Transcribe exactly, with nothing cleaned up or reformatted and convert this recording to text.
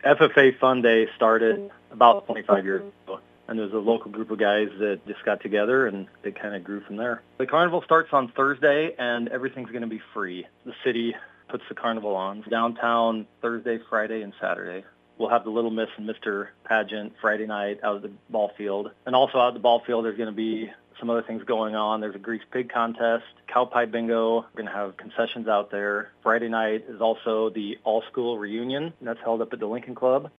F F A Fun Day started about twenty-five years ago, and there's a local group of guys that just got together, and they kind of grew from there. The carnival starts on Thursday, and everything's going to be free. The city puts the carnival on downtown Thursday, Friday, and Saturday. We'll have the Little Miss and Mister pageant Friday night out at the ball field. And also out at the ball field, there's going to be some other things going on. There's a grease pig contest, cow pie bingo. We're going to have concessions out there. Friday night is also the all-school reunion. That's held up at the Lincoln Club.